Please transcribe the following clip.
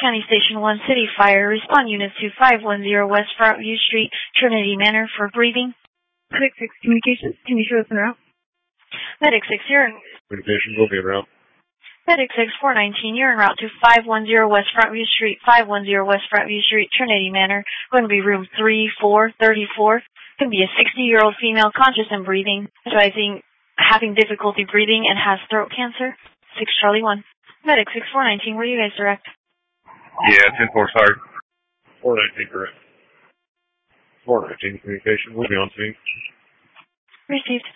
County Station 1 City Fire. Respond units to 510 West Frontview Street, Trinity Manor for breathing. Medic 6 Communications, can you show us en route? Medic 6, you're in. Communications will be en route. Medic 6, 419, you're en route to 510 West Frontview Street, 510 West Frontview Street, Trinity Manor. Going to be room 3434. Going to be a 60-year-old female conscious and breathing, advising having difficulty breathing and has throat cancer. 6 Charlie 1. Medic 6, 419, where do you guys direct? Yeah, 10-4, sorry. 419, correct. 419, communication will be on scene. Received.